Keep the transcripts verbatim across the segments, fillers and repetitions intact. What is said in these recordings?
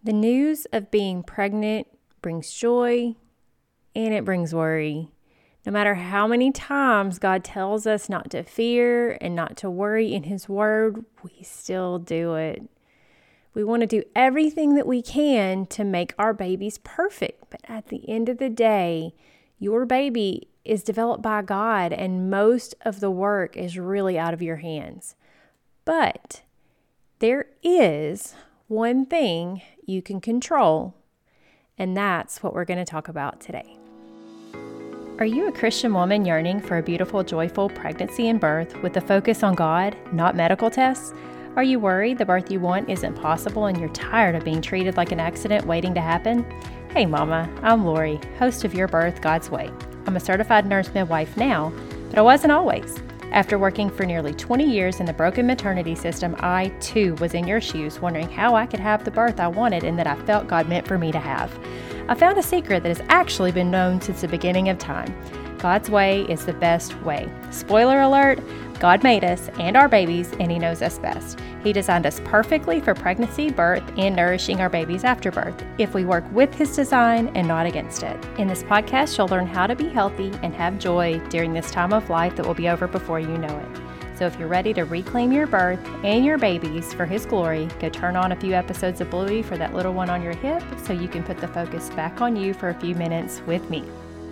The news of being pregnant brings joy and it brings worry. No matter how many times God tells us not to fear and not to worry in His Word, we still do it. We want to do everything that we can to make our babies perfect. But at the end of the day, your baby is developed by God and most of the work is really out of your hands. But there is one thing you can control, and that's what we're going to talk about today. Are you a Christian woman yearning for a beautiful, joyful pregnancy and birth with a focus on God, not medical tests? Are you worried the birth you want isn't possible and you're tired of being treated like an accident waiting to happen? Hey mama, I'm Lori, host of Your Birth God's Way. I'm a certified nurse midwife now, but I wasn't always. After working for nearly twenty years in the broken maternity system, I too was in your shoes wondering how I could have the birth I wanted and that I felt God meant for me to have. I found a secret that has actually been known since the beginning of time. God's way is the best way. Spoiler alert, God made us and our babies, and He knows us best. He designed us perfectly for pregnancy, birth, and nourishing our babies after birth, if we work with His design and not against it. In this podcast, you'll learn how to be healthy and have joy during this time of life that will be over before you know it. So if you're ready to reclaim your birth and your babies for His glory, go turn on a few episodes of Bluey for that little one on your hip so you can put the focus back on you for a few minutes with me.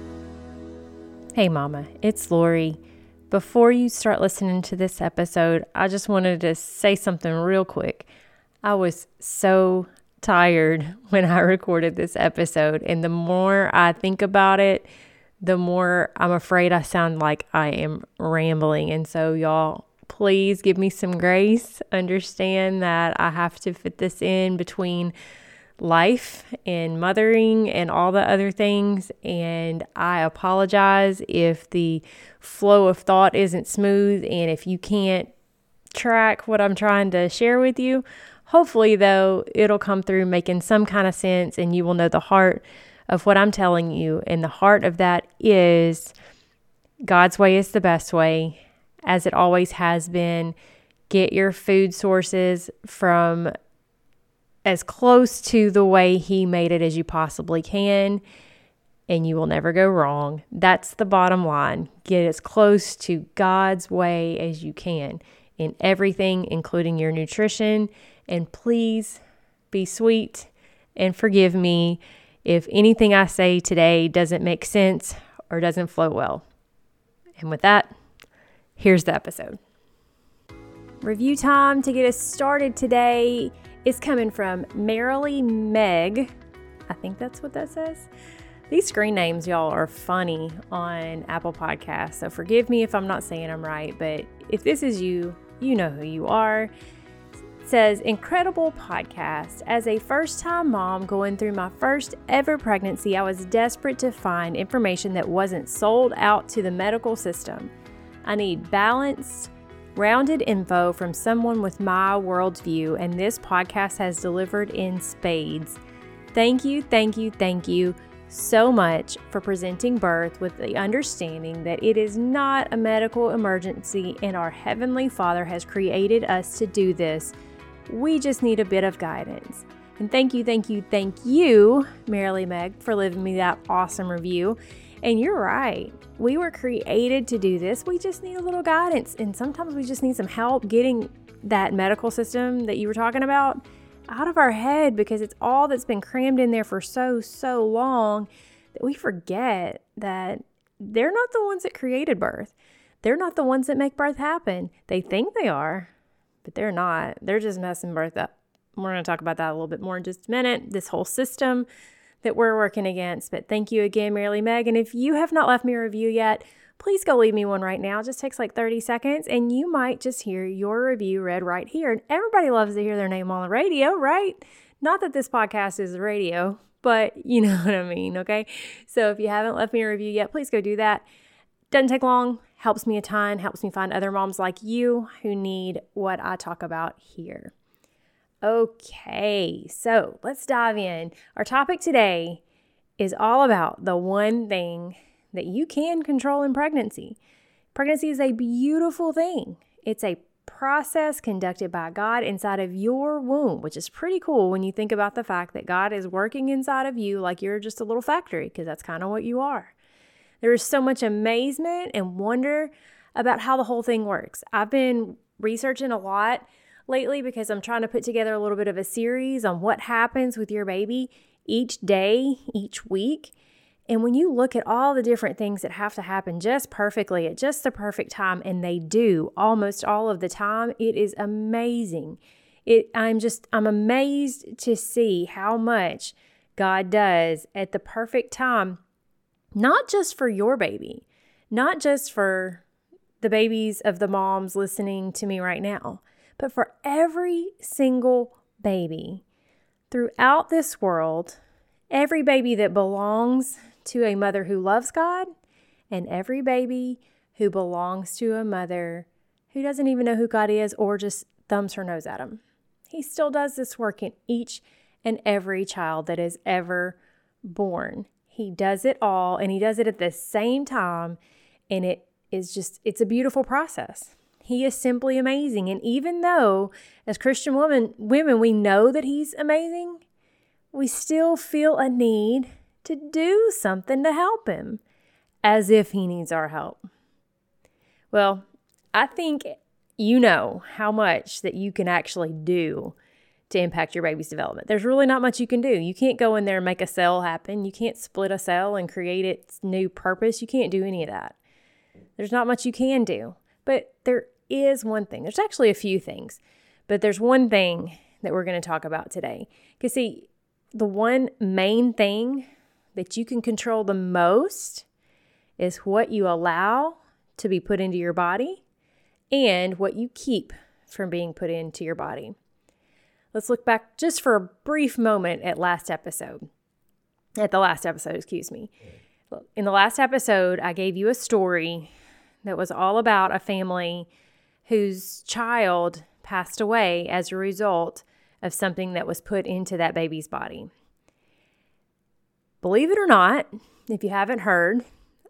Hey mama, it's Lori. Before you start listening to this episode, I just wanted to say something real quick. I was so tired when I recorded this episode, and the more I think about it, the more I'm afraid I sound like I am rambling. And so y'all, please give me some grace. Understand that I have to fit this in between life and mothering and all the other things, and I apologize if the flow of thought isn't smooth and if you can't track what I'm trying to share with you. Hopefully though, it'll come through making some kind of sense and you will know the heart of what I'm telling you, and the heart of that is God's way is the best way, as it always has been. Get your food sources from as close to the way He made it as you possibly can, and you will never go wrong. That's the bottom line. Get as close to God's way as you can in everything, including your nutrition. And please be sweet and forgive me if anything I say today doesn't make sense or doesn't flow well. And with that, here's the episode. Review time to get us started today is coming from Merrily Meg. I think that's what that says. These screen names, y'all, are funny on Apple Podcasts, so forgive me if I'm not saying them right, but if this is you, you know who you are. It says, incredible podcast. As a first-time mom going through my first ever pregnancy, I was desperate to find information that wasn't sold out to the medical system. I need balanced, rounded info from someone with my worldview, and this podcast has delivered in spades. Thank you, thank you, thank you so much for presenting birth with the understanding that it is not a medical emergency and our Heavenly Father has created us to do this. We just need a bit of guidance. And thank you, thank you, thank you, Merrily Meg, for leaving me that awesome review. And you're right. We were created to do this. We just need a little guidance. And sometimes we just need some help getting that medical system that you were talking about out of our head, because it's all that's been crammed in there for so, so long that we forget that they're not the ones that created birth. They're not the ones that make birth happen. They think they are, but they're not. They're just messing birth up. We're going to talk about that a little bit more in just a minute. This whole system that we're working against. But thank you again, Merrily Meg. And if you have not left me a review yet, please go leave me one right now. It just takes like thirty seconds and you might just hear your review read right here. And everybody loves to hear their name on the radio, right? Not that this podcast is the radio, but you know what I mean, okay? So if you haven't left me a review yet, please go do that. Doesn't take long, helps me a ton, helps me find other moms like you who need what I talk about here. Okay, so let's dive in. Our topic today is all about the one thing that you can control in pregnancy. Pregnancy is a beautiful thing. It's a process conducted by God inside of your womb, which is pretty cool when you think about the fact that God is working inside of you like you're just a little factory, because that's kind of what you are. There is so much amazement and wonder about how the whole thing works. I've been researching a lot lately because I'm trying to put together a little bit of a series on what happens with your baby each day, each week. And when you look at all the different things that have to happen just perfectly at just the perfect time, and they do almost all of the time, it is amazing. It, I'm just, I'm amazed to see how much God does at the perfect time, not just for your baby, not just for the babies of the moms listening to me right now, but for every single baby throughout this world, every baby that belongs to a mother who loves God, and every baby who belongs to a mother who doesn't even know who God is or just thumbs her nose at him. He still does this work in each and every child that is ever born. He does it all, and he does it at the same time, and it is just, it's a beautiful process. He is simply amazing. And even though as Christian women, women, we know that he's amazing, we still feel a need to do something to help him, as if he needs our help. Well, I think you know how much that you can actually do to impact your baby's development. There's really not much you can do. You can't go in there and make a cell happen. You can't split a cell and create its new purpose. You can't do any of that. There's not much you can do. But there is one thing. There's actually a few things. But there's one thing that we're going to talk about today. Because see, the one main thing that you can control the most is what you allow to be put into your body and what you keep from being put into your body. Let's look back just for a brief moment at last episode. At the last episode, excuse me. In the last episode, I gave you a story that was all about a family whose child passed away as a result of something that was put into that baby's body. Believe it or not, if you haven't heard,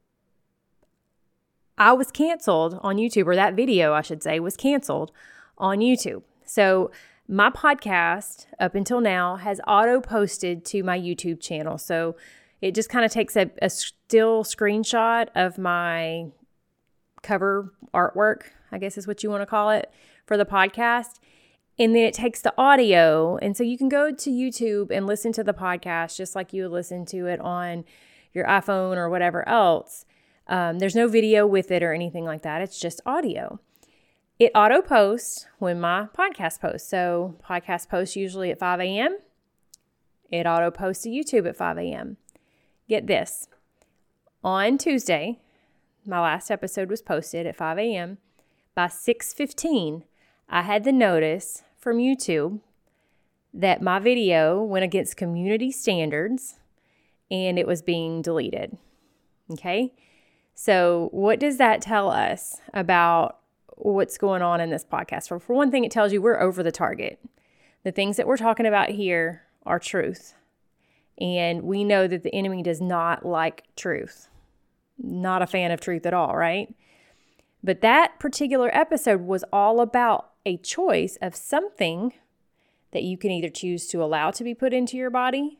I was canceled on YouTube, or that video, I should say, was canceled on YouTube. So my podcast, up until now, has auto-posted to my YouTube channel. So it just kind of takes a, a still screenshot of my cover artwork, I guess is what you want to call it, for the podcast. And then it takes the audio. And so you can go to YouTube and listen to the podcast just like you would listen to it on your iPhone or whatever else. Um, there's no video with it or anything like that. It's just audio. It auto posts when my podcast posts. So podcast posts usually at five a.m. It auto posts to YouTube at five a.m. Get this. On Tuesday, my last episode was posted at five a.m. By six fifteen, I had the notice from YouTube that my video went against community standards and it was being deleted. Okay? So what does that tell us about what's going on in this podcast? For, for one thing, it tells you we're over the target. The things that we're talking about here are truth. And we know that the enemy does not like truth. Not a fan of truth at all, right? But that particular episode was all about a choice of something that you can either choose to allow to be put into your body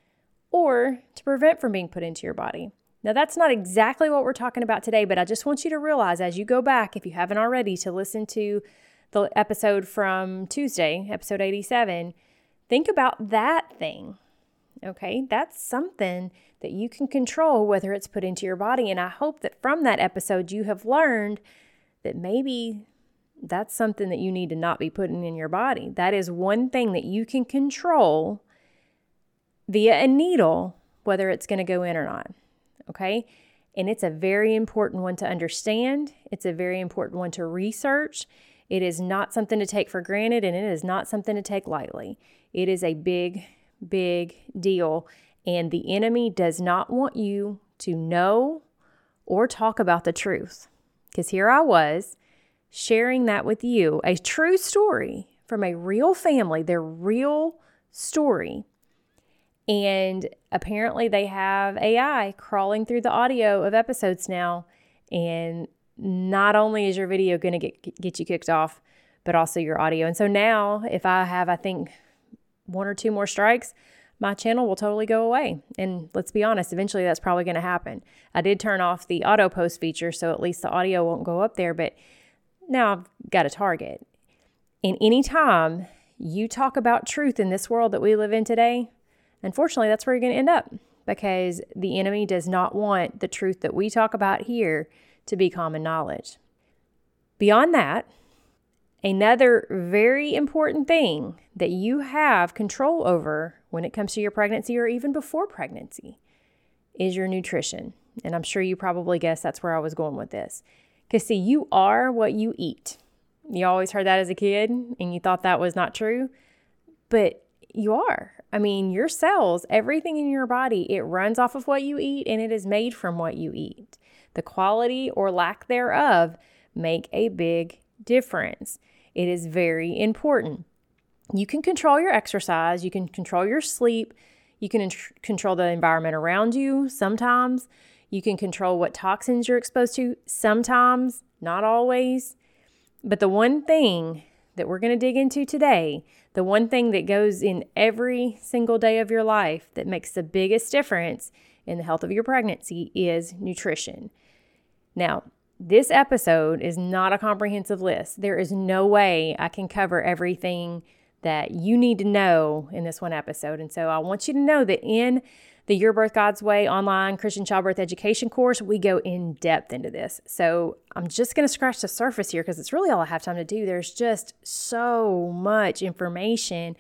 or to prevent from being put into your body. Now, that's not exactly what we're talking about today, but I just want you to realize as you go back, if you haven't already, to listen to the episode from Tuesday, episode eighty-seven, think about that thing, okay? That's something that you can control whether it's put into your body, and I hope that from that episode you have learned that maybe that's something that you need to not be putting in your body. That is one thing that you can control via a needle, whether it's going to go in or not. Okay? And it's a very important one to understand. It's a very important one to research. It is not something to take for granted, and it is not something to take lightly. It is a big, big deal. And the enemy does not want you to know or talk about the truth. Because here I was sharing that with you, a true story from a real family, their real story. And apparently they have A I crawling through the audio of episodes now. And not only is your video going to get get you kicked off, but also your audio. And so now if I have, I think, one or two more strikes, my channel will totally go away. And let's be honest, eventually that's probably going to happen. I did turn off the auto post feature, so at least the audio won't go up there, but now I've got a target. And anytime you talk about truth in this world that we live in today, unfortunately, that's where you're going to end up, because the enemy does not want the truth that we talk about here to be common knowledge. Beyond that, another very important thing that you have control over when it comes to your pregnancy or even before pregnancy is your nutrition. And I'm sure you probably guessed that's where I was going with this. Because see, you are what you eat. You always heard that as a kid and you thought that was not true, but you are. I mean, your cells, everything in your body, it runs off of what you eat and it is made from what you eat. The quality or lack thereof make a big difference. It is very important. You can control your exercise, you can control your sleep, you can in- control the environment around you sometimes, you can control what toxins you're exposed to sometimes, not always. But the one thing that we're going to dig into today, the one thing that goes in every single day of your life that makes the biggest difference in the health of your pregnancy is nutrition. Now, this episode is not a comprehensive list. There is no way I can cover everything that you need to know in this one episode. And so I want you to know that in the Your Birth God's Way online Christian childbirth education course, we go in depth into this. So I'm just going to scratch the surface here because it's really all I have time to do. There's just so much information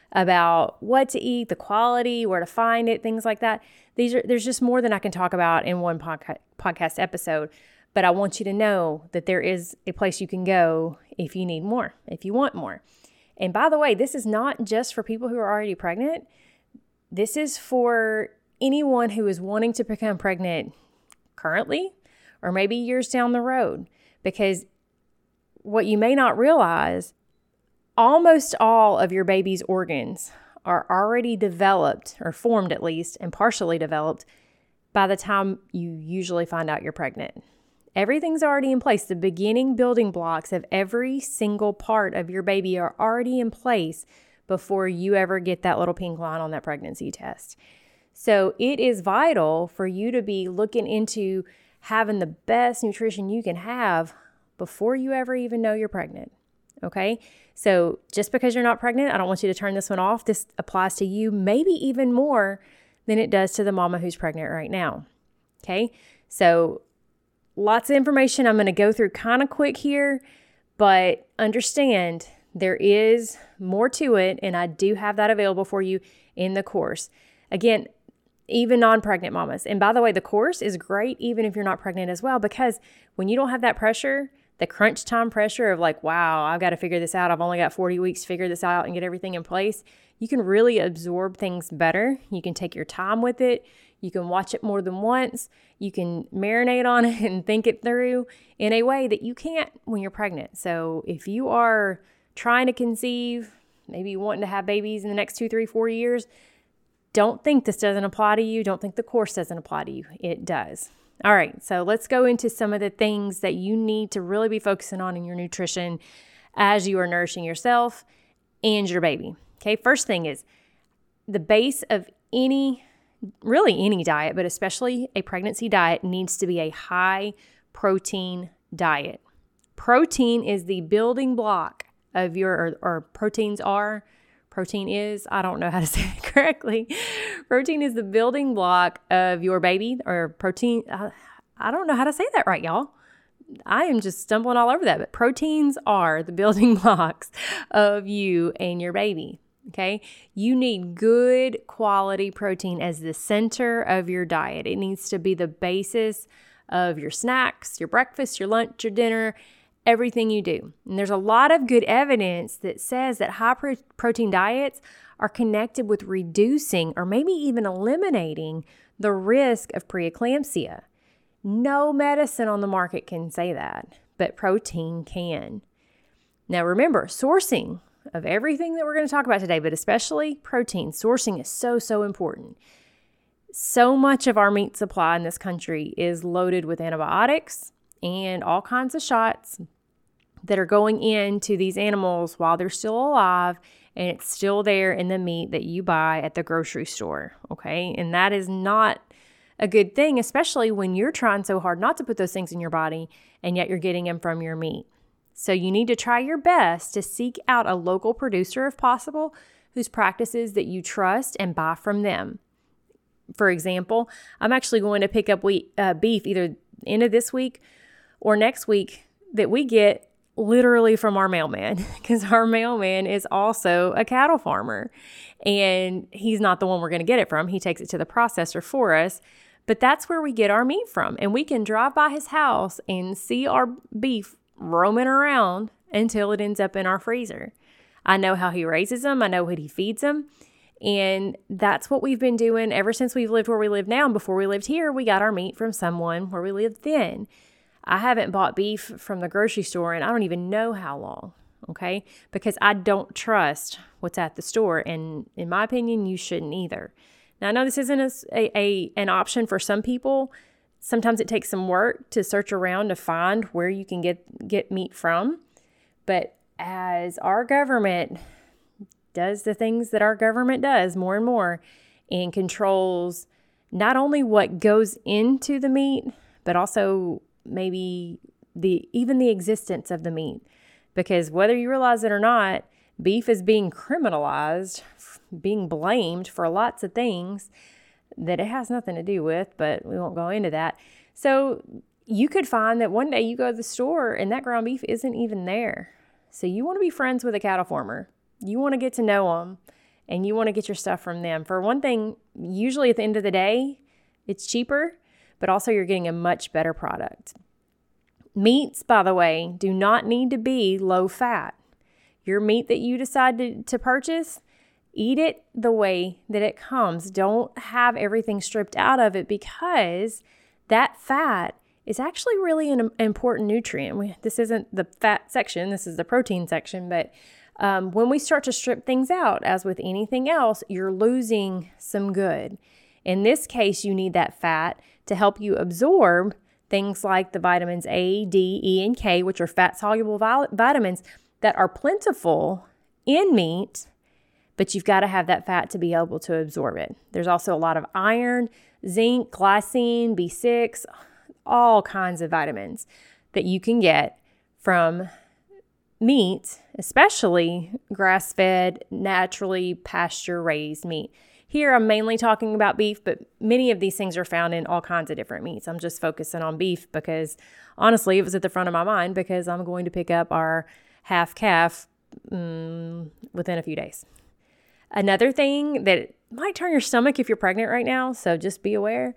about what to eat, the quality, where to find it, things like that. These are there's just more than I can talk about in one podca- podcast episode. But I want you to know that there is a place you can go if you need more, if you want more. And by the way, this is not just for people who are already pregnant. This is for anyone who is wanting to become pregnant currently or maybe years down the road. Because what you may not realize, almost all of your baby's organs are already developed, or formed at least, and partially developed by the time you usually find out you're pregnant. Everything's already in place. The beginning building blocks of every single part of your baby are already in place before you ever get that little pink line on that pregnancy test. So it is vital for you to be looking into having the best nutrition you can have before you ever even know you're pregnant. Okay? So just because you're not pregnant, I don't want you to turn this one off. This applies to you maybe even more than it does to the mama who's pregnant right now. Okay? So lots of information I'm going to go through kind of quick here, but understand there is more to it, and I do have that available for you in the course. Again, even non-pregnant mamas. And by the way, the course is great even if you're not pregnant as well, because when you don't have that pressure, the crunch time pressure of like, wow, I've got to figure this out. I've only got forty weeks to figure this out and get everything in place. You can really absorb things better. You can take your time with it. You can watch it more than once. You can marinate on it and think it through in a way that you can't when you're pregnant. So if you are trying to conceive, maybe wanting to have babies in the next two, three, four years, don't think this doesn't apply to you. Don't think the course doesn't apply to you. It does. All right, so let's go into some of the things that you need to really be focusing on in your nutrition as you are nourishing yourself and your baby. Okay, first thing is the base of any, really any diet, but especially a pregnancy diet, needs to be a high protein diet. Protein is the building block of your, or, or proteins are, protein is, I don't know how to say it correctly. Protein is the building block of your baby, or protein, uh, I don't know how to say that right, y'all. I am just stumbling all over that, but proteins are the building blocks of you and your baby. Okay, you need good quality protein as the center of your diet. It needs to be the basis of your snacks, your breakfast, your lunch, your dinner, everything you do. And there's a lot of good evidence that says that high pro- protein diets are connected with reducing or maybe even eliminating the risk of preeclampsia. No medicine on the market can say that, but protein can. Now remember, sourcing of everything that we're going to talk about today, but especially protein, sourcing is so, so important. So much of our meat supply in this country is loaded with antibiotics and all kinds of shots that are going into these animals while they're still alive, and it's still there in the meat that you buy at the grocery store, okay? And that is not a good thing, especially when you're trying so hard not to put those things in your body, and yet you're getting them from your meat. So you need to try your best to seek out a local producer if possible, whose practices that you trust, and buy from them. For example, I'm actually going to pick up wheat, uh, beef either end of this week or next week that we get literally from our mailman, because our mailman is also a cattle farmer, and he's not the one we're going to get it from. He takes it to the processor for us, but that's where we get our meat from. And we can drive by his house and see our beef roaming around until it ends up in our freezer. I know how he raises them. I know what he feeds them. And that's what we've been doing ever since we've lived where we live now. And before we lived here, we got our meat from someone where we lived then. I haven't bought beef from the grocery store and I don't even know how long, okay? Because I don't trust what's at the store. And in my opinion, you shouldn't either. Now, I know this isn't a, a, a an option for some people. Sometimes it takes some work to search around to find where you can get, get meat from. But as our government does the things that our government does more and more and controls not only what goes into the meat, but also maybe the even the existence of the meat. Because whether you realize it or not, beef is being criminalized, being blamed for lots of things that it has nothing to do with, but we won't go into that. So you could find that one day you go to the store and that ground beef isn't even there. So you want to be friends with a cattle farmer. You want to get to know them, and you want to get your stuff from them. For one thing, usually at the end of the day, it's cheaper, but also you're getting a much better product. Meats, by the way, do not need to be low fat. Your meat that you decide to, to purchase, eat it the way that it comes. Don't have everything stripped out of it, because that fat is actually really an important nutrient. We, this isn't the fat section, this is the protein section, but um, when we start to strip things out, as with anything else, you're losing some good. In this case, you need that fat to help you absorb things like the vitamins A, D, E, and K, which are fat-soluble vitamins that are plentiful in meat, but you've got to have that fat to be able to absorb it. There's also a lot of iron, zinc, glycine, B six, all kinds of vitamins that you can get from meat, especially grass-fed, naturally pasture-raised meat. Here, I'm mainly talking about beef, but many of these things are found in all kinds of different meats. I'm just focusing on beef because, honestly, it was at the front of my mind because I'm going to pick up our half calf um, within a few days. Another thing that might turn your stomach if you're pregnant right now, so just be aware,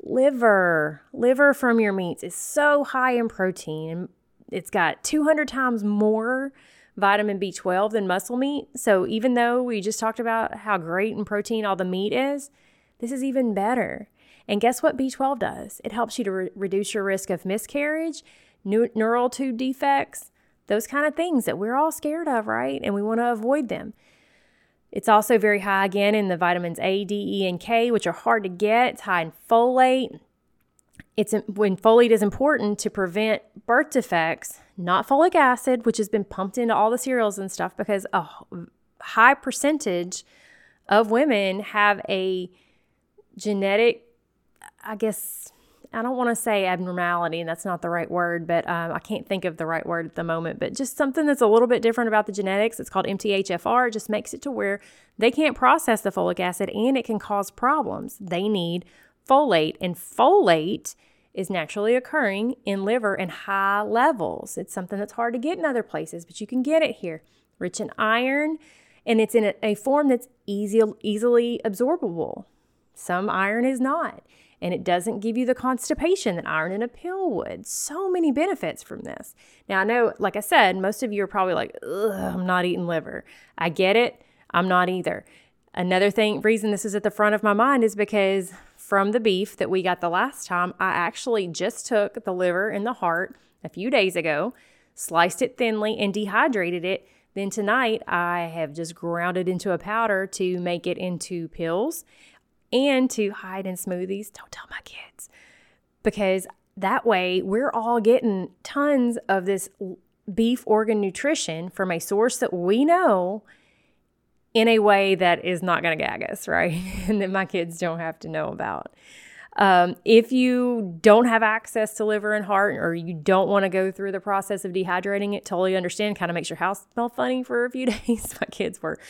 liver. Liver from your meats is so high in protein. It's got two hundred times more vitamin B twelve than muscle meat. So even though we just talked about how great in protein all the meat is, this is even better. And guess what B twelve does? It helps you to re- reduce your risk of miscarriage, new- neural tube defects, those kind of things that we're all scared of, right? And we want to avoid them. It's also very high, again, in the vitamins A, D, E, and K, which are hard to get. It's high in folate. It's when folate is important to prevent birth defects, not folic acid, which has been pumped into all the cereals and stuff, because a high percentage of women have a genetic, I guess, I don't want to say abnormality, and that's not the right word, but um, I can't think of the right word at the moment, but just something that's a little bit different about the genetics. It's called M T H F R. It just makes it to where they can't process the folic acid, and it can cause problems. They need folate, and folate is naturally occurring in liver in high levels. It's something that's hard to get in other places, but you can get it here. Rich in iron, and it's in a, a form that's easy, easily absorbable. Some iron is not, and it doesn't give you the constipation that iron in a pill would. So many benefits from this. Now, I know, like I said, most of you are probably like, ugh, I'm not eating liver. I get it. I'm not either. Another thing, reason this is at the front of my mind is because from the beef that we got the last time, I actually just took the liver and the heart a few days ago, sliced it thinly, and dehydrated it. Then tonight, I have just ground it into a powder to make it into pills and to hide in smoothies. Don't tell my kids. Because that way, we're all getting tons of this beef organ nutrition from a source that we know in a way that is not going to gag us, right? And that my kids don't have to know about. Um, if you don't have access to liver and heart, or you don't want to go through the process of dehydrating it, totally understand. Kind of makes your house smell funny for a few days. My kids were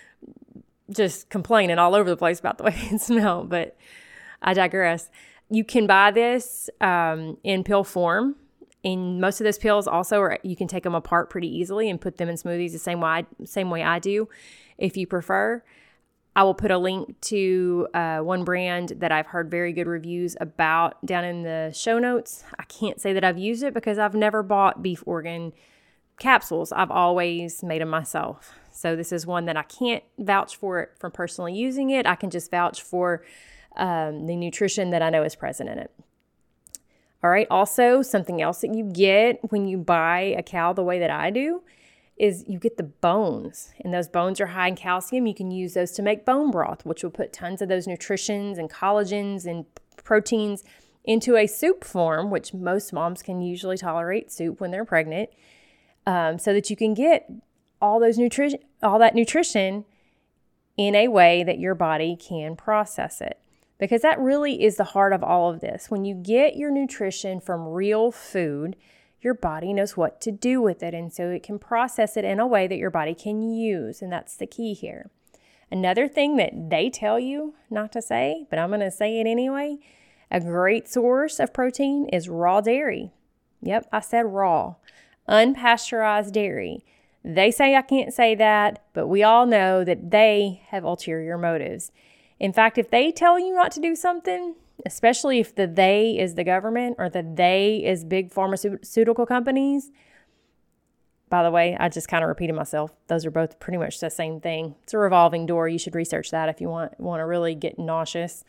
just complaining all over the place about the way it smelled, but I digress. You can buy this um, in pill form. And most of those pills also are, you can take them apart pretty easily and put them in smoothies the same way I, same way I do, if you prefer. I will put a link to uh, one brand that I've heard very good reviews about down in the show notes. I can't say that I've used it because I've never bought beef organ capsules. I've always made them myself. So this is one that I can't vouch for it from personally using it. I can just vouch for um, the nutrition that I know is present in it. All right. Also, something else that you get when you buy a cow the way that I do is you get the bones, and those bones are high in calcium. You can use those to make bone broth, which will put tons of those nutritions and collagens and proteins into a soup form, which most moms can usually tolerate soup when they're pregnant, um, so that you can get all those nutrition, all that nutrition in a way that your body can process it. Because that really is the heart of all of this. When you get your nutrition from real food, your body knows what to do with it, and so it can process it in a way that your body can use, and that's the key here. Another thing that they tell you not to say, but I'm going to say it anyway, a great source of protein is raw dairy. Yep, I said raw. Unpasteurized dairy. They say I can't say that, but we all know that they have ulterior motives. In fact, if they tell you not to do something, especially if the they is the government or the they is big pharmaceutical companies. By the way, I just kind of repeated myself. Those are both pretty much the same thing. It's a revolving door. You should research that if you want, want to really get nauseous.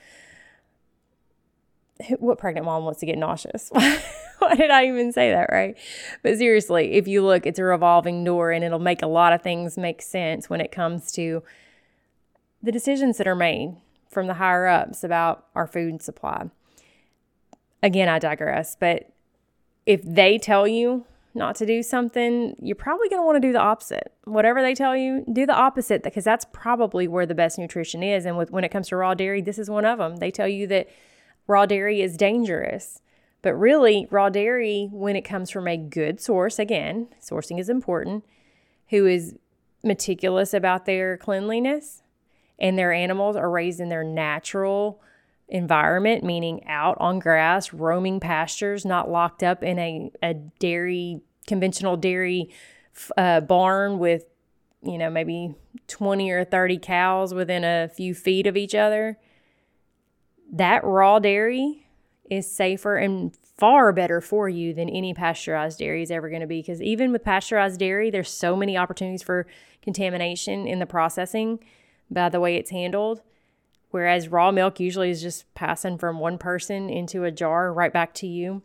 What pregnant mom wants to get nauseous? Why did I even say that, right? But seriously, if you look, it's a revolving door, and it'll make a lot of things make sense when it comes to the decisions that are made from the higher ups about our food supply. Again, I digress, but if they tell you not to do something, you're probably going to want to do the opposite. Whatever they tell you, do the opposite, because that's probably where the best nutrition is. And with, when it comes to raw dairy, this is one of them. They tell you that raw dairy is dangerous, but really raw dairy, when it comes from a good source, again, sourcing is important, who is meticulous about their cleanliness, and their animals are raised in their natural environment, meaning out on grass, roaming pastures, not locked up in a, a dairy, conventional dairy uh, barn with, you know, maybe twenty or thirty cows within a few feet of each other. That raw dairy is safer and far better for you than any pasteurized dairy is ever going to be. Because even with pasteurized dairy, there's so many opportunities for contamination in the processing by the way it's handled, whereas raw milk usually is just passing from one person into a jar right back to you.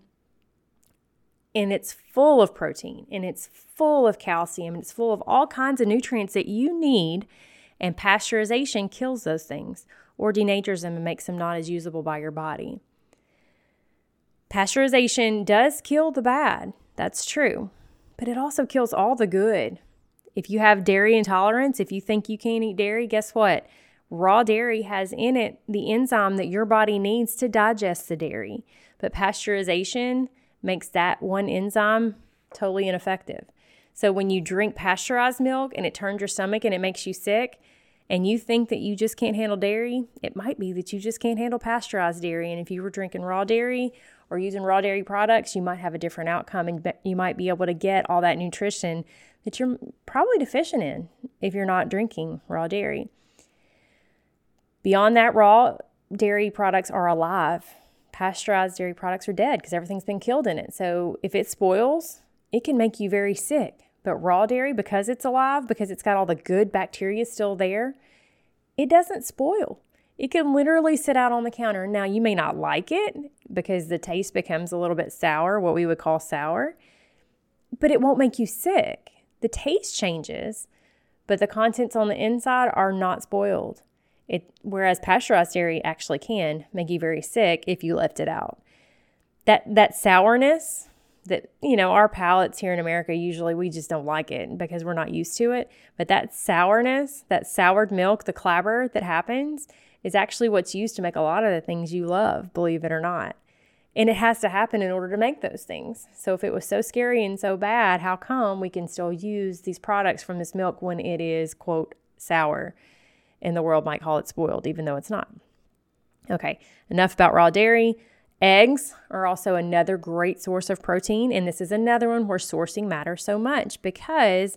And it's full of protein, and it's full of calcium, and it's full of all kinds of nutrients that you need, and pasteurization kills those things or denatures them and makes them not as usable by your body. Pasteurization does kill the bad, that's true, but it also kills all the good. If you have dairy intolerance, if you think you can't eat dairy, guess what? Raw dairy has in it the enzyme that your body needs to digest the dairy. But pasteurization makes that one enzyme totally ineffective. So when you drink pasteurized milk and it turns your stomach and it makes you sick, and you think that you just can't handle dairy, it might be that you just can't handle pasteurized dairy. And if you were drinking raw dairy or using raw dairy products, you might have a different outcome, and you might be able to get all that nutrition that you're probably deficient in if you're not drinking raw dairy. Beyond that, raw dairy products are alive. Pasteurized dairy products are dead because everything's been killed in it. So if it spoils, it can make you very sick. But raw dairy, because it's alive, because it's got all the good bacteria still there, it doesn't spoil. It can literally sit out on the counter. Now, you may not like it because the taste becomes a little bit sour, what we would call sour, but it won't make you sick. The taste changes, but the contents on the inside are not spoiled. It, whereas pasteurized dairy actually can make you very sick if you left it out. That that sourness, that, you know, our palates here in America, usually we just don't like it because we're not used to it. But that sourness, that soured milk, the clabber that happens is actually what's used to make a lot of the things you love, believe it or not. And it has to happen in order to make those things. So if it was so scary and so bad, how come we can still use these products from this milk when it is, quote, sour? And the world might call it spoiled, even though it's not. Okay, enough about raw dairy. Eggs are also another great source of protein. And this is another one where sourcing matters so much, because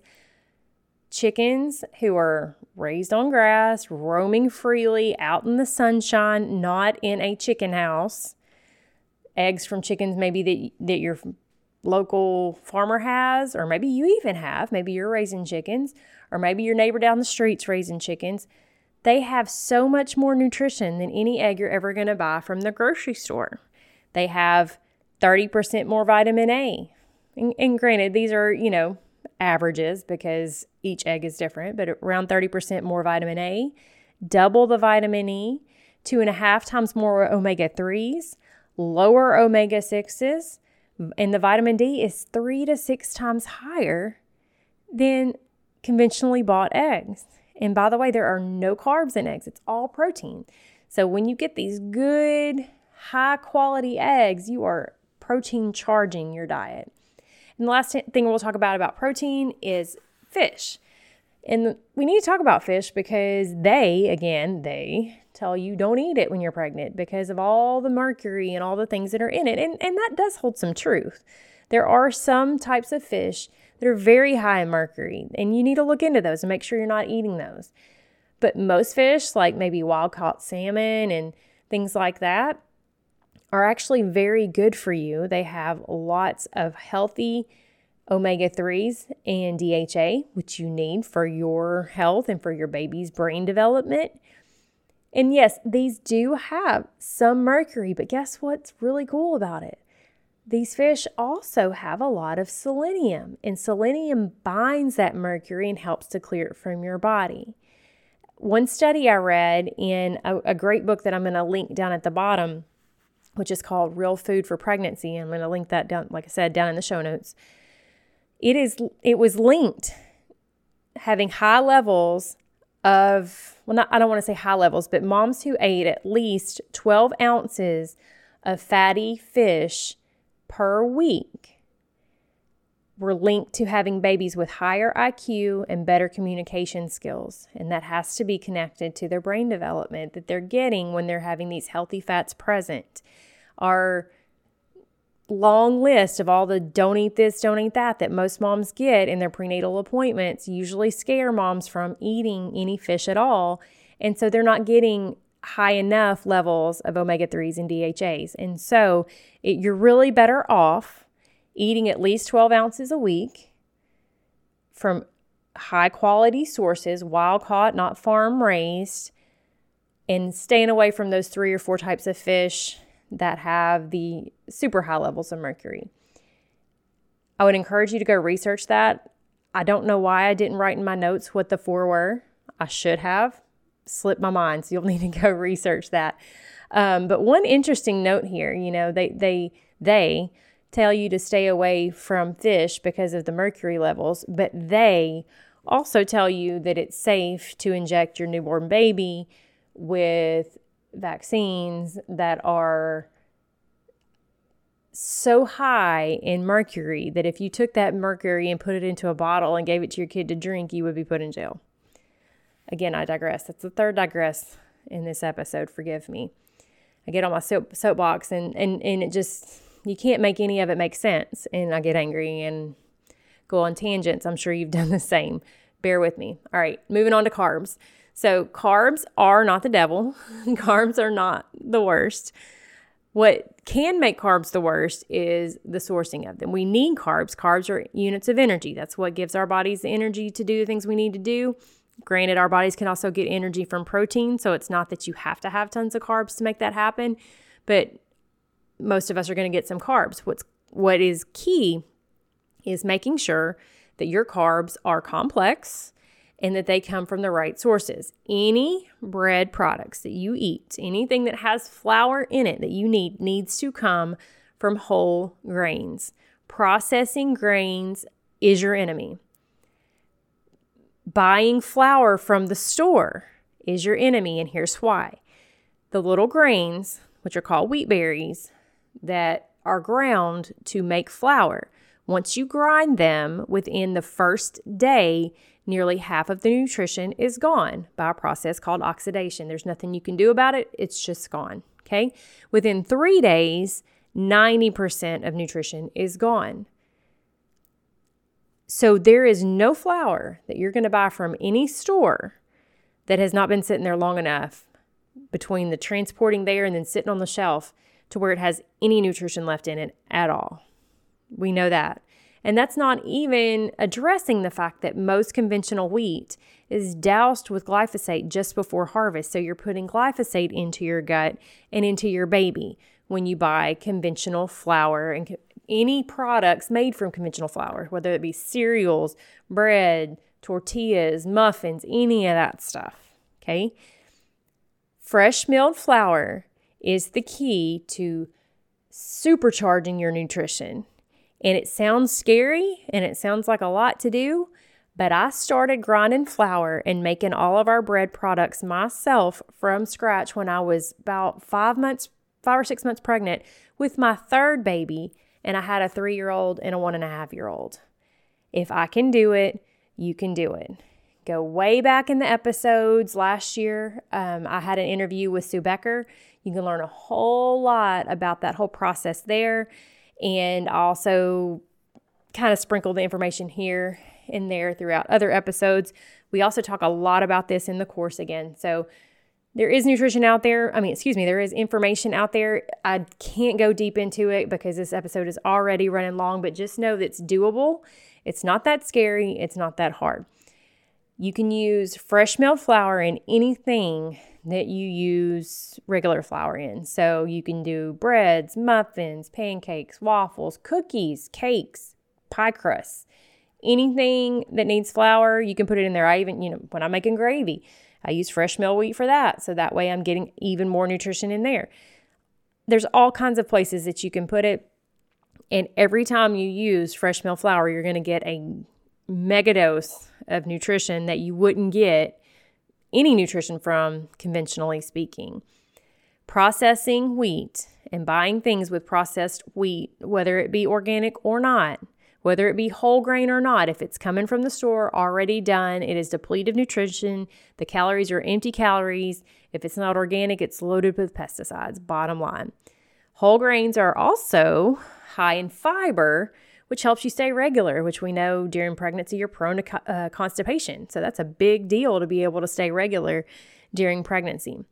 chickens who are raised on grass, roaming freely out in the sunshine, not in a chicken house, eggs from chickens maybe that, that your local farmer has, or maybe you even have, maybe you're raising chickens, or maybe your neighbor down the street's raising chickens. They have so much more nutrition than any egg you're ever going to buy from the grocery store. They have thirty percent more vitamin A. And, and granted, these are, you know, averages because each egg is different, but around thirty percent more vitamin A, double the vitamin E, two and a half times more omega threes, lower omega sixes, and the vitamin D is three to six times higher than conventionally bought eggs. And by the way, there are no carbs in eggs. It's all protein. So when you get these good, high quality eggs, you are protein charging your diet. And the last thing we'll talk about about protein is fish. And we need to talk about fish because they, again, they tell you don't eat it when you're pregnant because of all the mercury and all the things that are in it. And, and that does hold some truth. There are some types of fish that are very high in mercury, and you need to look into those and make sure you're not eating those. But most fish, like maybe wild-caught salmon and things like that, are actually very good for you. They have lots of healthy omega threes and D H A, which you need for your health and for your baby's brain development. And yes, these do have some mercury, but guess what's really cool about it? These fish also have a lot of selenium, and selenium binds that mercury and helps to clear it from your body. One study I read in a, a great book that I'm going to link down at the bottom, which is called Real Food for Pregnancy. I'm going to link that down, like I said, down in the show notes. It is. It was linked having high levels of, well, not, I don't want to say high levels, but moms who ate at least twelve ounces of fatty fish per week were linked to having babies with higher I Q and better communication skills. And that has to be connected to their brain development that they're getting when they're having these healthy fats present. Our long list of all the don't eat this, don't eat that that most moms get in their prenatal appointments usually scare moms from eating any fish at all. And so they're not getting high enough levels of omega threes and D H As. And so it, you're really better off eating at least twelve ounces a week from high quality sources, wild caught, not farm raised, and staying away from those three or four types of fish that have the super high levels of mercury. I would encourage you to go research that. I don't know why I didn't write in my notes what the four were. I should have. Slipped my mind, so you'll need to go research that. Um, but one interesting note here, you know, they they they tell you to stay away from fish because of the mercury levels, but they also tell you that it's safe to inject your newborn baby with vaccines that are so high in mercury that if you took that mercury and put it into a bottle and gave it to your kid to drink, you would be put in jail. Again, I digress. That's the third digress in this episode. Forgive me. I get on my soap, soapbox and, and, and it just, you can't make any of it make sense. And I get angry and go on tangents. I'm sure you've done the same. Bear with me. All right, moving on to carbs. So carbs are not the devil. Carbs are not the worst. What can make carbs the worst is the sourcing of them. We need carbs. Carbs are units of energy. That's what gives our bodies the energy to do the things we need to do. Granted, our bodies can also get energy from protein, so it's not that you have to have tons of carbs to make that happen, but most of us are going to get some carbs. What's what is key is making sure that your carbs are complex and that they come from the right sources. Any bread products that you eat, anything that has flour in it that you need, needs to come from whole grains. Processing grains is your enemy. Buying flour from the store is your enemy, and here's why. The little grains, which are called wheat berries, that are ground to make flour, once you grind them within the first day, nearly half of the nutrition is gone by a process called oxidation. There's nothing you can do about it. It's just gone, okay? Within three days, ninety percent of nutrition is gone. So there is no flour that you're going to buy from any store that has not been sitting there long enough between the transporting there and then sitting on the shelf to where it has any nutrition left in it at all. We know that. And that's not even addressing the fact that most conventional wheat is doused with glyphosate just before harvest. So you're putting glyphosate into your gut and into your baby when you buy conventional flour and co- any products made from conventional flour, whether it be cereals, bread, tortillas, muffins, any of that stuff, okay? Fresh milled flour is the key to supercharging your nutrition. And it sounds scary and it sounds like a lot to do, but I started grinding flour and making all of our bread products myself from scratch when I was about five months, five or six months pregnant with my third baby, and I had a three-year-old and a one and a half year old. If I can do it, you can do it. Go way back in the episodes last year. Um, I had an interview with Sue Becker. You can learn a whole lot about that whole process there. And also kind of sprinkle the information here and there throughout other episodes. We also talk a lot about this in the course again. So there is nutrition out there. I mean, excuse me, there is information out there. I can't go deep into it because this episode is already running long, but just know that it's doable. It's not that scary. It's not that hard. You can use fresh milled flour in anything that you use regular flour in. So you can do breads, muffins, pancakes, waffles, cookies, cakes, pie crusts, anything that needs flour, you can put it in there. I even, you know, when I'm making gravy, I use fresh milled wheat for that. So that way I'm getting even more nutrition in there. There's all kinds of places that you can put it. And every time you use fresh milled flour, you're going to get a mega dose of nutrition that you wouldn't get any nutrition from, conventionally speaking. Processing wheat and buying things with processed wheat, whether it be organic or not, whether it be whole grain or not, if it's coming from the store already done, it is depleted of nutrition. The calories are empty calories. If it's not organic, it's loaded with pesticides, bottom line. Whole grains are also high in fiber, which helps you stay regular, which we know during pregnancy you're prone to uh, constipation. So that's a big deal to be able to stay regular during pregnancy.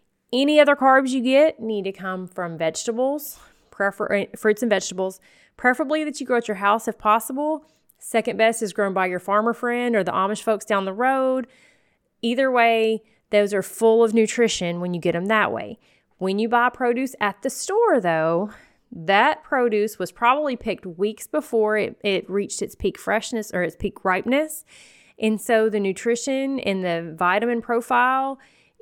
Any other carbs you get need to come from vegetables, prefer- fruits and vegetables, preferably that you grow at your house if possible. Second best is grown by your farmer friend or the Amish folks down the road. Either way, those are full of nutrition when you get them that way. When you buy produce at the store, though, that produce was probably picked weeks before it, it reached its peak freshness or its peak ripeness. And so the nutrition and the vitamin profile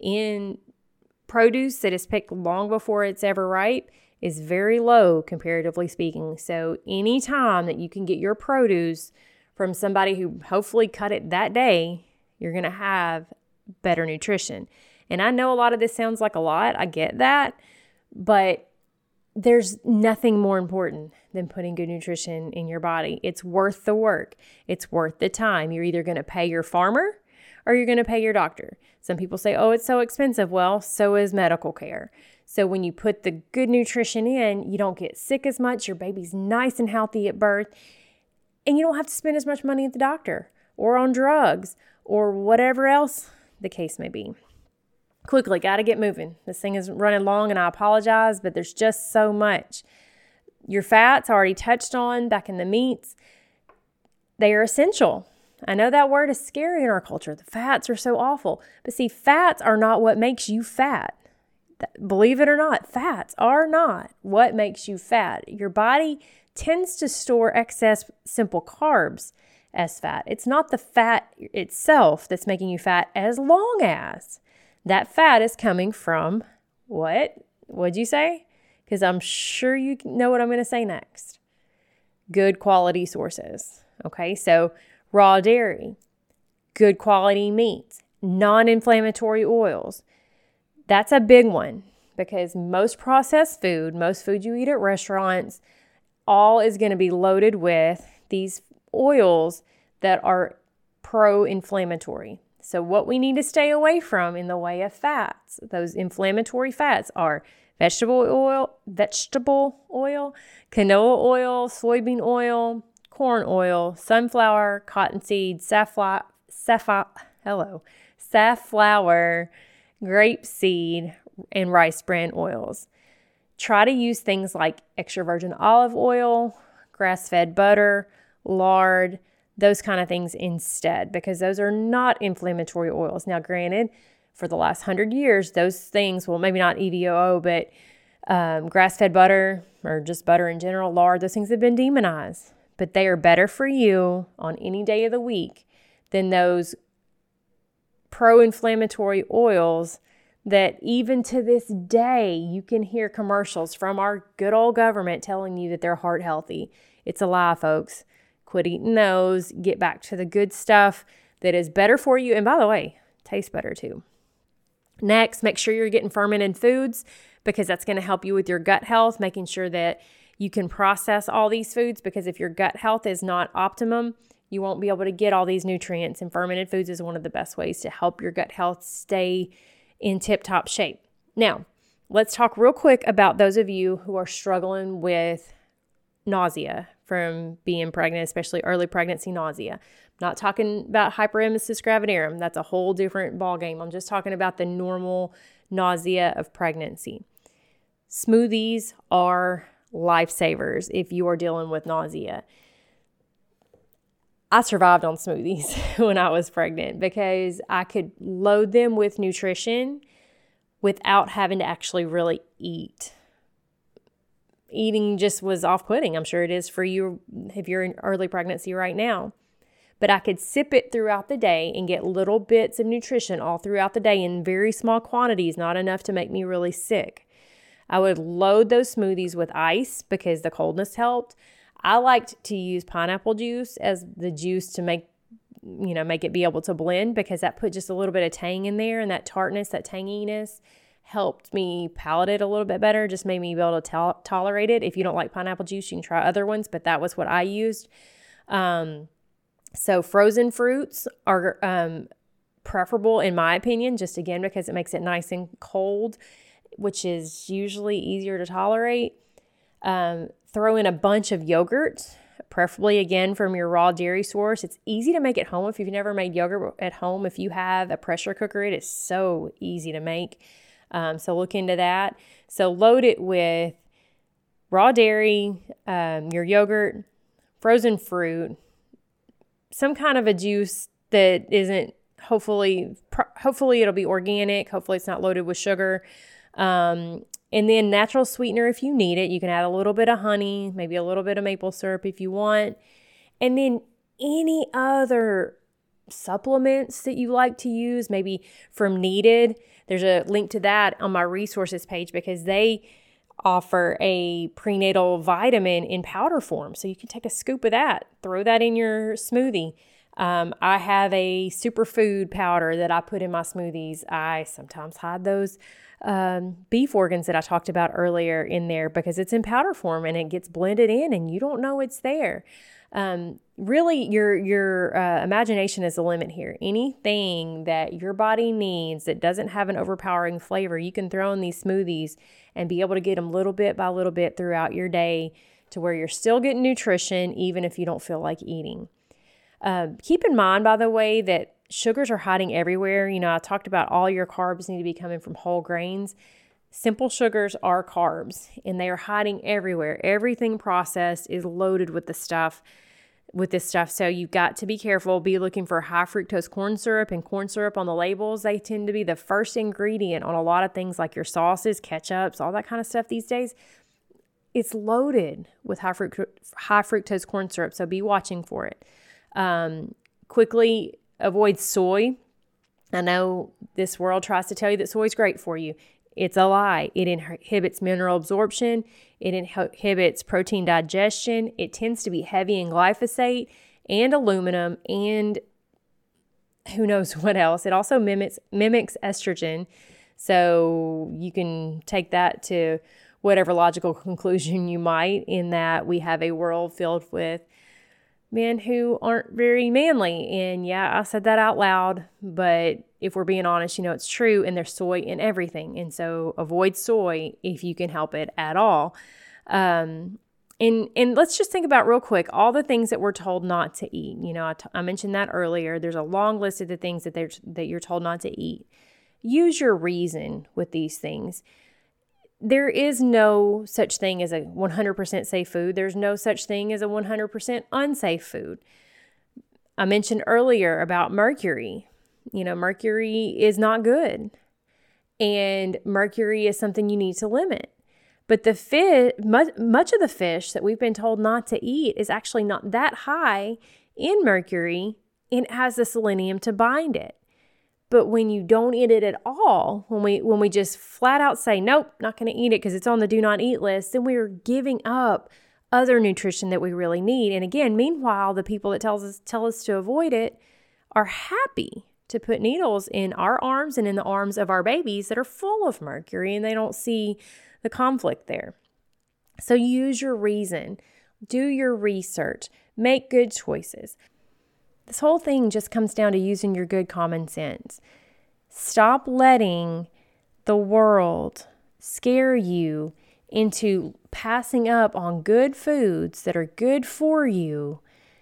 in produce that is picked long before it's ever ripe is very low, comparatively speaking. So anytime that you can get your produce from somebody who hopefully cut it that day, you're going to have better nutrition. And I know a lot of this sounds like a lot. I get that. But there's nothing more important than putting good nutrition in your body. It's worth the work. It's worth the time. You're either going to pay your farmer or you're going to pay your doctor. Some people say, oh, it's so expensive. Well, so is medical care. So when you put the good nutrition in, you don't get sick as much. Your baby's nice and healthy at birth. And you don't have to spend as much money at the doctor or on drugs or whatever else the case may be. Quickly, got to get moving. This thing is running long and I apologize, but there's just so much. Your fats, already touched on back in the meats, they are essential. I know that word is scary in our culture. The fats are so awful. But see, fats are not what makes you fat. Believe it or not, fats are not what makes you fat. Your body tends to store excess simple carbs as fat. It's not the fat itself that's making you fat, as long as that fat is coming from what? What'd you say? Because I'm sure you know what I'm going to say next. good quality sources. Okay, so raw dairy, good quality meats, non-inflammatory oils. That's a big one because most processed food, most food you eat at restaurants, all is going to be loaded with these oils that are pro-inflammatory. So what we need to stay away from in the way of fats, those inflammatory fats are vegetable oil, vegetable oil, canola oil, soybean oil, corn oil, sunflower, cottonseed, safflower, safflower, hello, safflower, grapeseed, and rice bran oils. Try to use things like extra virgin olive oil, grass-fed butter, lard, those kind of things instead, because those are not inflammatory oils. Now, granted, for the last hundred years, those things, well, maybe not E V O O, but um, grass-fed butter or just butter in general, lard, those things have been demonized. But they are better for you on any day of the week than those pro-inflammatory oils that even to this day, you can hear commercials from our good old government telling you that they're heart healthy. It's a lie, folks. Quit eating those. Get back to the good stuff that is better for you. And by the way, tastes better too. Next, make sure you're getting fermented foods because that's going to help you with your gut health, making sure that you can process all these foods, because if your gut health is not optimum, you won't be able to get all these nutrients. And fermented foods is one of the best ways to help your gut health stay in tip-top shape. Now, let's talk real quick about those of you who are struggling with nausea from being pregnant, especially early pregnancy nausea. I'm not talking about hyperemesis gravidarum. That's a whole different ballgame. I'm just talking about the normal nausea of pregnancy. Smoothies are lifesavers if you are dealing with nausea. I survived on smoothies when I was pregnant because I could load them with nutrition without having to actually really eat. Eating just was off-putting. I'm sure it is for you if you're in early pregnancy right now. But I could sip it throughout the day and get little bits of nutrition all throughout the day in very small quantities, not enough to make me really sick. I would load those smoothies with ice because the coldness helped. I liked to use pineapple juice as the juice to make, you know, make it be able to blend, because that put just a little bit of tang in there, and that tartness, that tanginess helped me palate it a little bit better, just made me be able to to- tolerate it. If you don't like pineapple juice, you can try other ones, but that was what I used. Um, so frozen fruits are um, preferable in my opinion, just again, because it makes it nice and cold, which is usually easier to tolerate. Um, throw in a bunch of yogurt, preferably again from your raw dairy source. It's easy to make at home if you've never made yogurt at home. If you have a pressure cooker, it is so easy to make. Um, so look into that. So load it with raw dairy, um, your yogurt, frozen fruit, some kind of a juice that isn't hopefully, pro- hopefully it'll be organic. Hopefully it's not loaded with sugar. Um, and then natural sweetener if you need it. You can add a little bit of honey, maybe a little bit of maple syrup if you want. And then any other supplements that you like to use, maybe from Needed. There's a link to that on my resources page because they offer a prenatal vitamin in powder form. So you can take a scoop of that, throw that in your smoothie. Um, I have a superfood powder that I put in my smoothies. I sometimes hide those um, beef organs that I talked about earlier in there because it's in powder form and it gets blended in and you don't know it's there. Um, really, your your uh, imagination is the limit here. Anything that your body needs that doesn't have an overpowering flavor, you can throw in these smoothies and be able to get them little bit by little bit throughout your day to where you're still getting nutrition even if you don't feel like eating. Uh, keep in mind, by the way, that sugars are hiding everywhere. You know, I talked about all your carbs need to be coming from whole grains. Simple sugars are carbs, and they are hiding everywhere. Everything processed is loaded with the stuff, with this stuff. So you've got to be careful. Be looking for high fructose corn syrup and corn syrup on the labels. They tend to be the first ingredient on a lot of things like your sauces, ketchups, all that kind of stuff these days. It's loaded with high fruct- high fructose corn syrup, so be watching for it. Um, quickly avoid soy. I know this world tries to tell you that soy is great for you. It's a lie. It inhibits mineral absorption. It inhibits protein digestion. It tends to be heavy in glyphosate and aluminum and who knows what else. It also mimics mimics estrogen. So you can take that to whatever logical conclusion you might, in that we have a world filled with men who aren't very manly. And yeah, I said that out loud, but if we're being honest, you know, it's true. And there's soy in everything. And so avoid soy if you can help it at all. Um, and, and let's just think about real quick, all the things that we're told not to eat. You know, I, t- I mentioned that earlier. There's a long list of the things that they're, that you're told not to eat. Use your reason with these things. There is no such thing as a one hundred percent safe food. There's no such thing as a one hundred percent unsafe food. I mentioned earlier about mercury. You know, mercury is not good. And mercury is something you need to limit. But the fish, much, much of the fish that we've been told not to eat is actually not that high in mercury, and it has the selenium to bind it. But when you don't eat it at all, when we when we just flat out say, nope, not going to eat it because it's on the do not eat list, then we're giving up other nutrition that we really need. And again, meanwhile, the people that tells us tell us to avoid it are happy to put needles in our arms and in the arms of our babies that are full of mercury, and they don't see the conflict there. So use your reason, do your research, make good choices. This whole thing just comes down to using your good common sense. Stop letting the world scare you into passing up on good foods that are good for you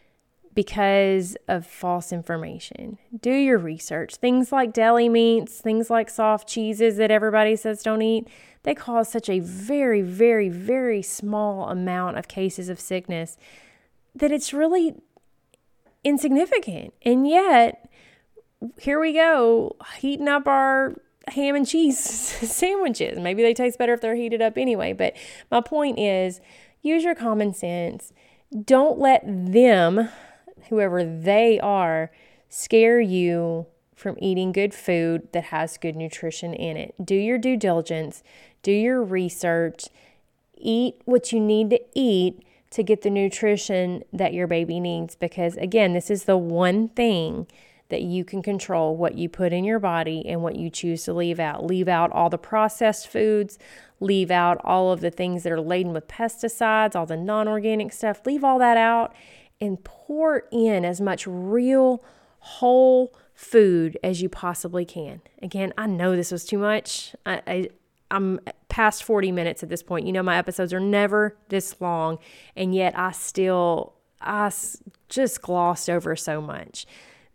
because of false information. Do your research. Things like deli meats, things like soft cheeses that everybody says don't eat, they cause such a very, very, very small amount of cases of sickness that it's really insignificant. And yet, here we go, heating up our ham and cheese sandwiches. Maybe they taste better if they're heated up anyway. But my point is, use your common sense. Don't let them, whoever they are, scare you from eating good food that has good nutrition in it. Do your due diligence. Do your research. Eat what you need to eat to get the nutrition that your baby needs. Because again, this is the one thing that you can control, what you put in your body and what you choose to leave out. Leave out all the processed foods, leave out all of the things that are laden with pesticides, all the non-organic stuff, leave all that out and pour in as much real, whole food as you possibly can. Again, I know this was too much. I, I I'm past forty minutes at this point. You know, my episodes are never this long, and yet I still, I just glossed over so much.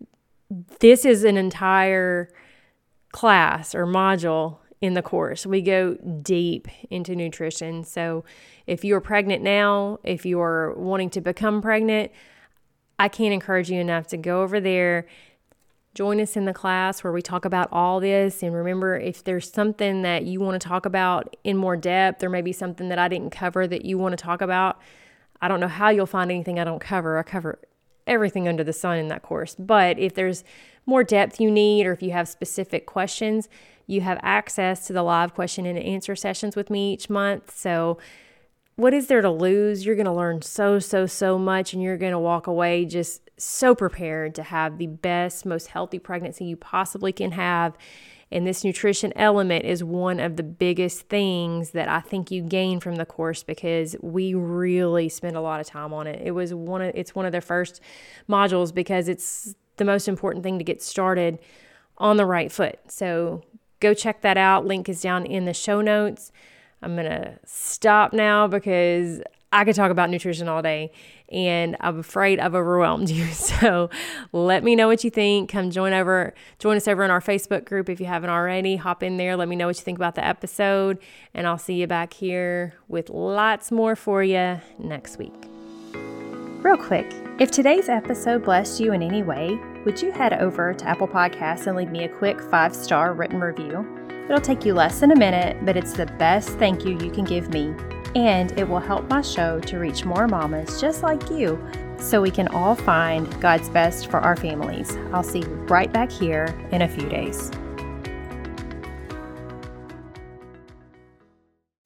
This is an entire class or module in the course. We go deep into nutrition. So if you're pregnant now, if you're wanting to become pregnant, I can't encourage you enough to go over there. Join us in the class where we talk about all this. And remember, if there's something that you want to talk about in more depth, or maybe something that I didn't cover that you want to talk about, I don't know how you'll find anything I don't cover. I cover everything under the sun in that course. But if there's more depth you need, or if you have specific questions, you have access to the live question and answer sessions with me each month. So what is there to lose? You're going to learn so, so, so much, and you're going to walk away just so prepared to have the best, most healthy pregnancy you possibly can have. And this nutrition element is one of the biggest things that I think you gain from the course, because we really spend a lot of time on it. It was one of, it's one of the first modules because it's the most important thing to get started on the right foot. So go check that out. Link is down in the show notes. I'm going to stop now because I could talk about nutrition all day, and I'm afraid I've overwhelmed you. So let me know what you think. Come join over, join us over in our Facebook group if you haven't already. Hop in there. Let me know what you think about the episode, and I'll see you back here with lots more for you next week. Real quick, if today's episode blessed you in any way, would you head over to Apple Podcasts and leave me a quick five-star written review? It'll take you less than a minute, but it's the best thank you you can give me. And it will help my show to reach more mamas just like you, so we can all find God's best for our families. I'll see you right back here in a few days.